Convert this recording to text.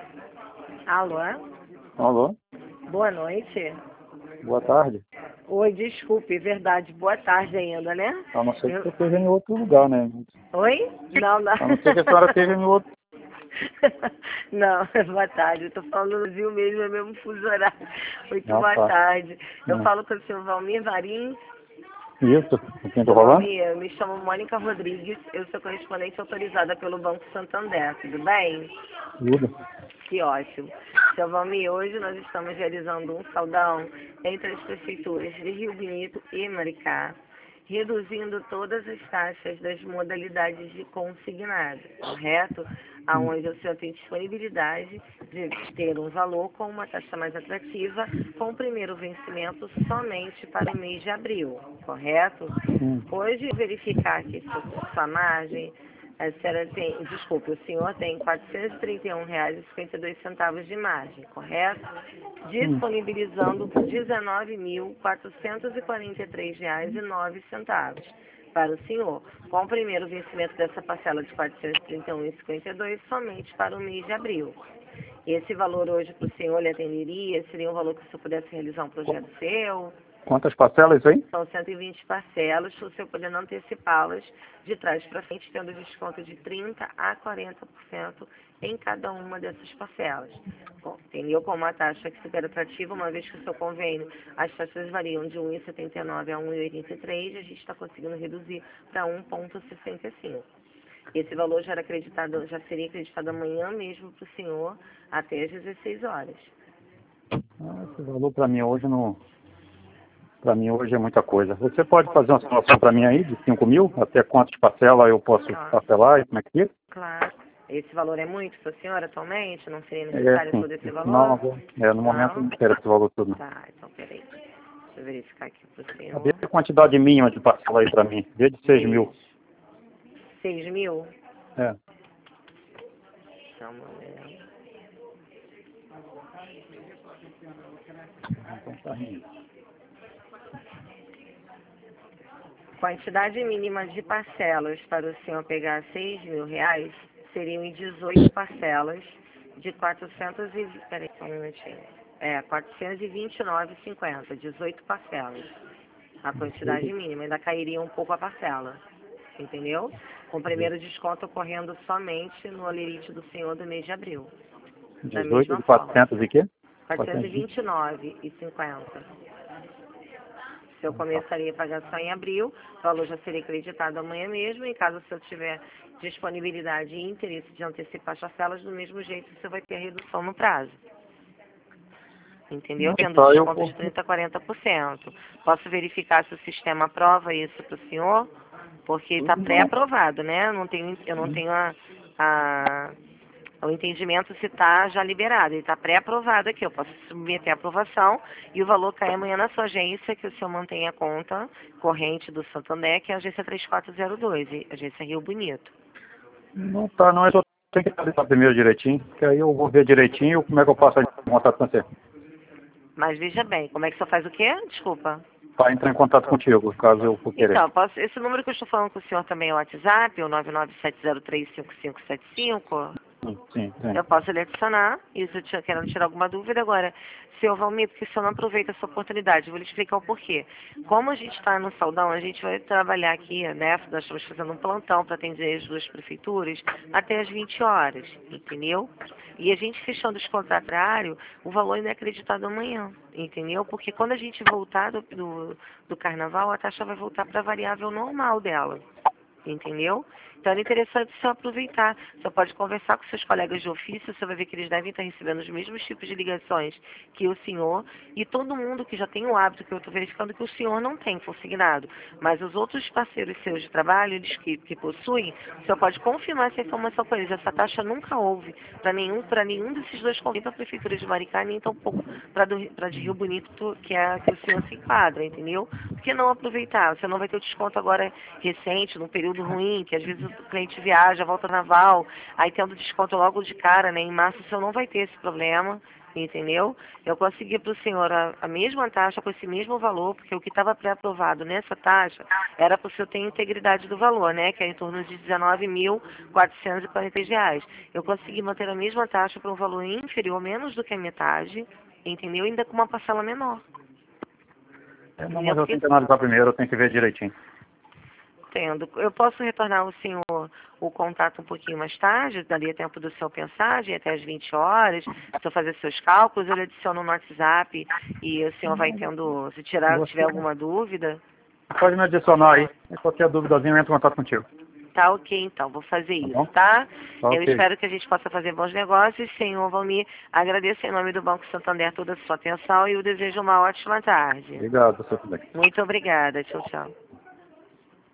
Alô? Alô? Boa noite. Boa tarde. Oi, desculpe, verdade. Boa tarde ainda, né? A não ser que você esteja em outro lugar, né? Oi? Não, não. A não ser que a senhora esteja em outro... Não, boa tarde. Eu tô falando no Brasil mesmo, é mesmo fuso horário. Muito Ah, boa tá. tarde. Eu Hum. falo com o senhor Valmir Varim. Isso, com quem tô Seu falando? Valmir, eu me chamo Mônica Rodrigues. Eu sou correspondente autorizada pelo Banco Santander. Tudo bem? Tudo. Que ótimo. Seu Valmir, hoje nós estamos realizando um saudão entre as prefeituras de Rio Bonito e Maricá, reduzindo todas as taxas das modalidades de consignado, correto? Aonde o senhor tem disponibilidade de ter um valor com uma taxa mais atrativa, com o primeiro vencimento somente para o mês de abril, correto? Hum. Hoje, verificar aqui sua margem, a senhora tem, desculpe, o senhor tem R$ 431,52 de margem, correto? Disponibilizando R$ 19.443,09 para o senhor, com o primeiro vencimento dessa parcela de R$ 431,52 somente para o mês de abril. Esse valor hoje para o senhor lhe atenderia? Seria um valor que o senhor pudesse realizar um projeto seu? Quantas parcelas isso aí? São 120 parcelas, se o senhor podendo antecipá-las de trás para frente, tendo desconto de 30% a 40% em cada uma dessas parcelas. Bom, entendeu? Com uma taxa que super atrativa, uma vez que o seu convênio, as taxas variam de 1,79 a 1,83, a gente está conseguindo reduzir para 1,65. Esse valor já seria acreditado amanhã mesmo para o senhor, até às 16 horas. Esse valor para mim hoje não... Para mim hoje é muita coisa. Você pode fazer uma simulação para mim aí de 5 mil? Até quantas parcelas eu posso parcelar e como é que fica? Claro. Esse valor é muito para a senhora atualmente? Não seria É, necessário sim. todo esse valor? Não, no momento não quero esse valor todo. Tá, então peraí. Deixa eu verificar aqui para o senhor. Vê a quantidade mínima de parcela aí para mim. Vê de 6 mil. 6 mil? É. Só um momento. Então tá rindo. Quantidade mínima de parcelas para o senhor pegar R$ 6.000 seriam em 18 parcelas de 400 e... Peraí, só um minutinho. 429,50, 18 parcelas. A quantidade mínima, ainda cairia um pouco a parcela, entendeu? Com o primeiro desconto ocorrendo somente no olerite do senhor do mês de abril. Da 18 mesma de forma. 400 e quê? 429,50. O senhor começaria a pagar só em abril, o valor já seria acreditado amanhã mesmo, e caso o senhor tiver disponibilidade e interesse de antecipar as parcelas, do mesmo jeito o senhor vai ter redução no prazo. Entendeu? Tendo desconto de 30% a 40%. Posso verificar se o sistema aprova isso para o senhor? Porque está pré-aprovado, né? Eu não tenho o entendimento se está já liberado. Ele está pré-aprovado aqui. Eu posso submeter a aprovação e o valor cai amanhã na sua agência, que o senhor mantém a conta corrente do Santander, que é a agência 3402, agência Rio Bonito. Não tá, não. Eu só tenho que analisar primeiro direitinho, que aí eu vou ver direitinho como é que eu passo a contato com você. Mas veja bem, como é que o senhor faz o quê? Desculpa. Para entrar em contato contigo, caso eu for querer. Então, esse número que eu estou falando com o senhor também é o WhatsApp, o 997035575? Sim. Eu posso lhe adicionar, isso querendo tirar alguma dúvida. Agora, seu Valmir, porque o senhor não aproveita essa oportunidade, eu vou lhe explicar o porquê. Como a gente está no Saudão, a gente vai trabalhar aqui, né? Nós estamos fazendo um plantão para atender as duas prefeituras até as 20 horas, entendeu? E a gente fechando os contratos horário, o valor ainda é acreditado amanhã, entendeu? Porque quando a gente voltar do carnaval, a taxa vai voltar para a variável normal dela. Entendeu? Então é interessante você aproveitar. Você pode conversar com seus colegas de ofício, você vai ver que eles devem estar recebendo os mesmos tipos de ligações que o senhor, e todo mundo que já tem o hábito, que eu estou verificando que o senhor não tem consignado, mas os outros parceiros seus de trabalho, eles que possuem, o senhor pode confirmar essa informação com eles. Essa taxa nunca houve para nenhum desses dois convênios, para a Prefeitura de Maricá, nem tampouco para de Rio Bonito, que é que o senhor se enquadra, entendeu? Por que não aproveitar? Você não vai ter o desconto agora recente, num período ruim, que às vezes o cliente viaja, volta naval, aí tendo desconto logo de cara, né? Em março o senhor não vai ter esse problema, entendeu? Eu consegui para o senhor a mesma taxa com esse mesmo valor, porque o que estava pré-aprovado nessa taxa era para o senhor ter integridade do valor, né? Que é em torno de R$ 19.446. Eu consegui manter a mesma taxa para um valor inferior, menos do que a metade, entendeu? Ainda com uma parcela menor. Não, mas eu tenho que analisar primeiro, eu tenho que ver direitinho. Entendo. Eu posso retornar ao senhor o contato um pouquinho mais tarde, daria tempo do senhor pensar, de até às 20 horas, se o senhor fazer seus cálculos, eu lhe adiciono no WhatsApp e o senhor vai tendo, se tiver alguma dúvida. Pode me adicionar aí, e qualquer duvidazinha eu entro em contato contigo. Tá ok, então, vou fazer Tá isso, bom? tá? Tá Eu ok. espero que a gente possa fazer bons negócios. Senhor Valmir, agradeço em nome do Banco Santander toda a sua atenção e eu desejo uma ótima tarde. Obrigado, você também. Muito obrigada. Tchau, tchau.